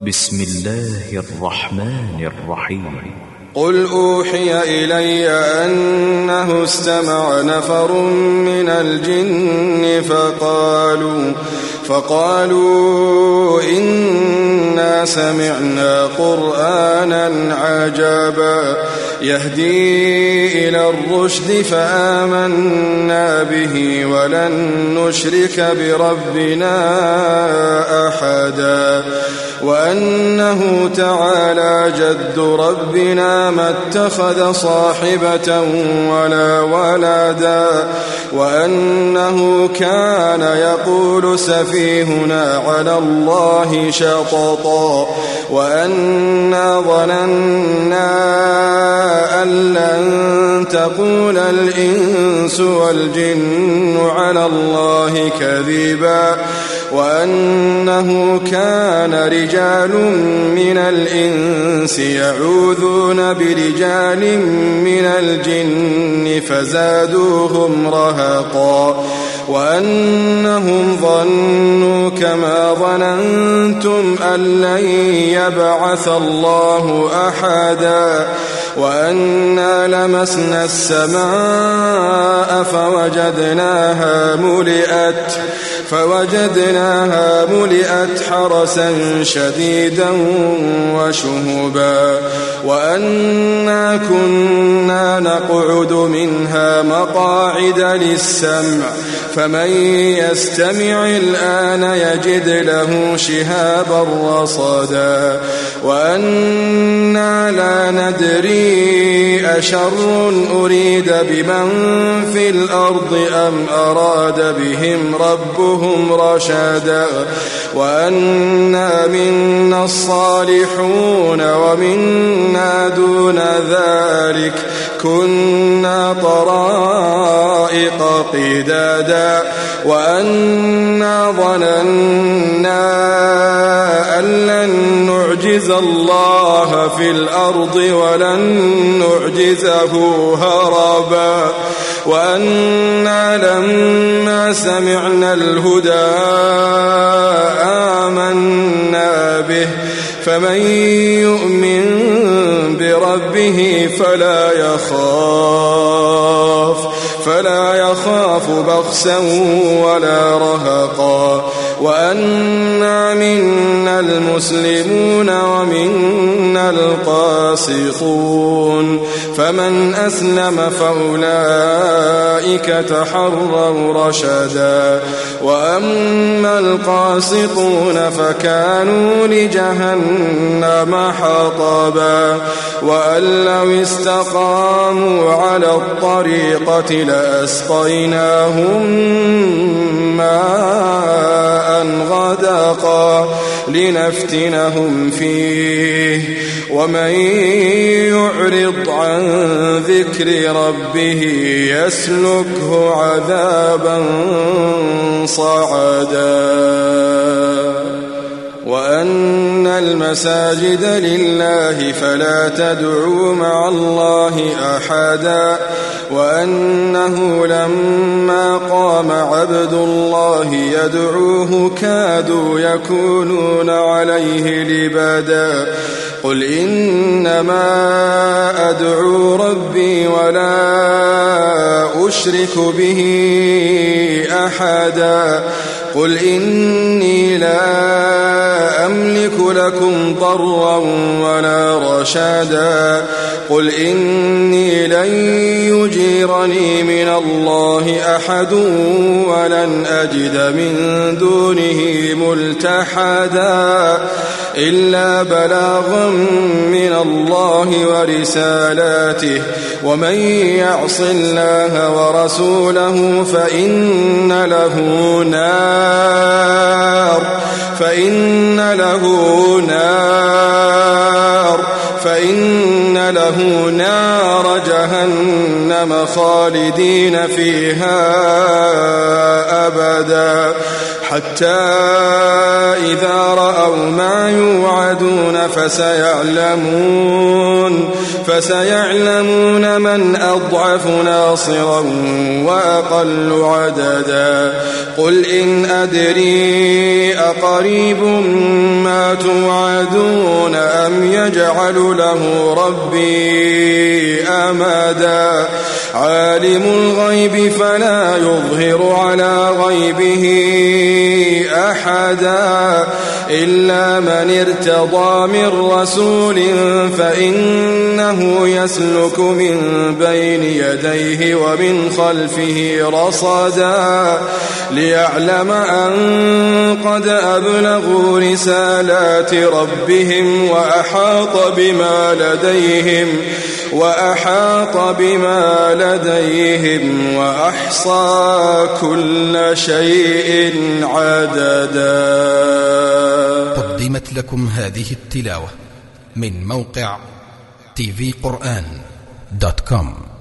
بسم الله الرحمن الرحيم. قل أوحي إلي أنه استمع نفر من الجن فقالوا إنا سمعنا قرآنا عجبا يهدي إلى الرشد فآمنا به ولن نشرك بربنا أحدا وأنه تعالى جد ربنا ما اتخذ صاحبة ولا ولدا وأنه كان يقول سفيهنا على الله شططا وأنا ظننا أن لن تقول الإنس والجن على الله كذبا وأنه كان رجال من الإنس يعوذون برجال من الجن فزادوهم رهقا وأنهم ظنوا كما ظننتم أن لن يبعث الله أحدا وأنا لمسنا السماء فوجدناها ملئت حرسا شديدا وشهبا وأنا كنا نقعد منها مقاعد للسمع فمن يستمع الآن يجد له شهابا رصدا وأنا لا ندري أشر أريد بمن في الأرض أم أراد بهم ربهم رشدا وأنا منا الصالحون ومنا دون ذلك كنا طرائق قدادا وأنا ظننا أن لن نعجز الله في الأرض ولن نعجزه هربا وأنا لما سمعنا الهدى آمنا به فمن يؤمن بربه فلا يخاف بخسا ولا رهقا وأنا منا المسلمون ومنا القاسطون فمن أسلم فأولئك تحروا رشدا وأما القاسطون فكانوا لجهنم حطبا وأن لو استقاموا على الطريقة لأسقيناهم ماء غدقا لنفتنهم فيه ومن يعرض عن ذكر ربه يسلكه عذابا صعدا وأن المساجد لله فلا تدعوا مع الله أحدا وأنه لما قام عبد الله يدعوه كادوا يكونون عليه لبدا قل إنما أدعو ربي ولا أشرك به أحدا قل إني لا أملك لكم ضرا ولا رشدا قل إني لن يجيرني من الله أحد ولن أجد من دونه ملتحدا إلا بلاغا من الله ورسالاته ومن يعص الله ورسوله فإن له نار جهنم خالدين فيها أبدا حتى إذا رأوا ما يوعدون توعدون فسيعلمون من أضعف ناصرا وأقل عددا قل إن أدري أقريب ما توعدون أم يجعل له ربي أمدا عالم الغيب فلا يظهر على غيبه أحدا إلا من ارتضى من رسول فإنه يسلك من بين يديه ومن خلفه رصدا ليعلم أن قد أبلغوا رسالات ربهم وأحاط بما لديهم وأحصى كل شيء عددا. قدمت لكم هذه التلاوة من موقع tvquran.com.